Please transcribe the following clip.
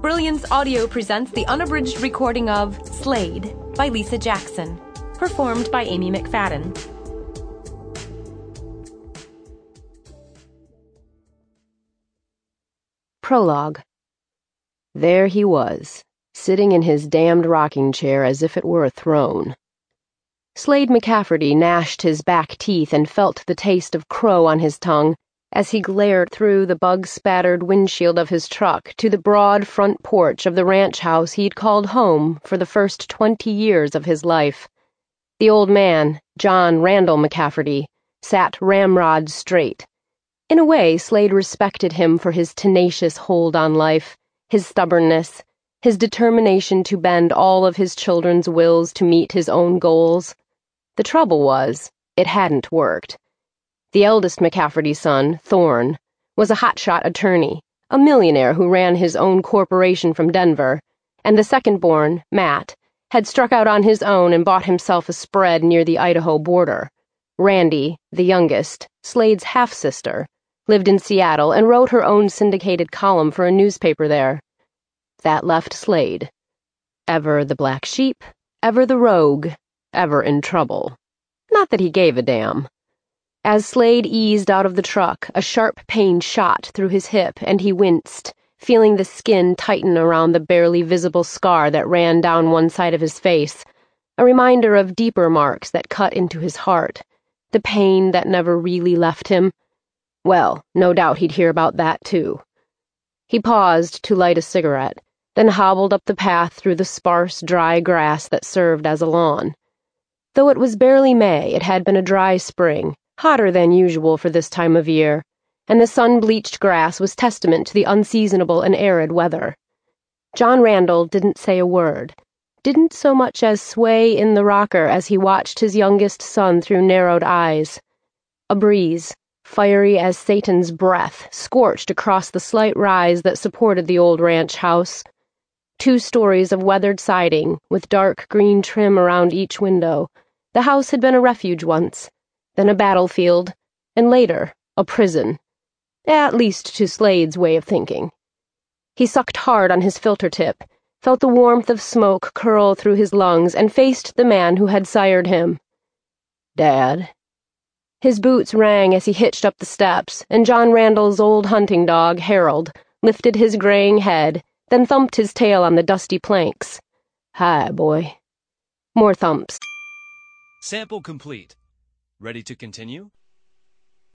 Brilliance Audio presents the unabridged recording of Slade by Lisa Jackson, performed by Amy McFadden. Prologue. There he was, sitting in his damned rocking chair as if it were a throne. Slade McCafferty gnashed his back teeth and felt the taste of crow on his tongue as he glared through the bug-spattered windshield of his truck to the broad front porch of the ranch house he'd called home for the first 20 years of his life. The old man, John Randall McCafferty, sat ramrod straight. In a way, Slade respected him for his tenacious hold on life, his stubbornness, his determination to bend all of his children's wills to meet his own goals. The trouble was, it hadn't worked. The eldest McCafferty son, Thorne, was a hotshot attorney, a millionaire who ran his own corporation from Denver, and the second-born, Matt, had struck out on his own and bought himself a spread near the Idaho border. Randy, the youngest, Slade's half-sister, lived in Seattle and wrote her own syndicated column for a newspaper there. That left Slade. Ever the black sheep, ever the rogue, ever in trouble. Not that he gave a damn. As Slade eased out of the truck, a sharp pain shot through his hip, and he winced, feeling the skin tighten around the barely visible scar that ran down one side of his face, a reminder of deeper marks that cut into his heart, the pain that never really left him. Well, no doubt he'd hear about that, too. He paused to light a cigarette, then hobbled up the path through the sparse, dry grass that served as a lawn. Though it was barely May, it had been a dry spring, hotter than usual for this time of year, and the sun-bleached grass was testament to the unseasonable and arid weather. John Randall didn't say a word, didn't so much as sway in the rocker as he watched his youngest son through narrowed eyes. A breeze, fiery as Satan's breath, scorched across the slight rise that supported the old ranch house. 2 stories of weathered siding, with dark green trim around each window. The house had been a refuge once, then a battlefield, and later, a prison. At least to Slade's way of thinking. He sucked hard on his filter tip, felt the warmth of smoke curl through his lungs, and faced the man who had sired him. "Dad?" His boots rang as he hitched up the steps, and John Randall's old hunting dog, Harold, lifted his graying head, then thumped his tail on the dusty planks. "Hi, boy." More thumps. Sample complete. Ready to continue?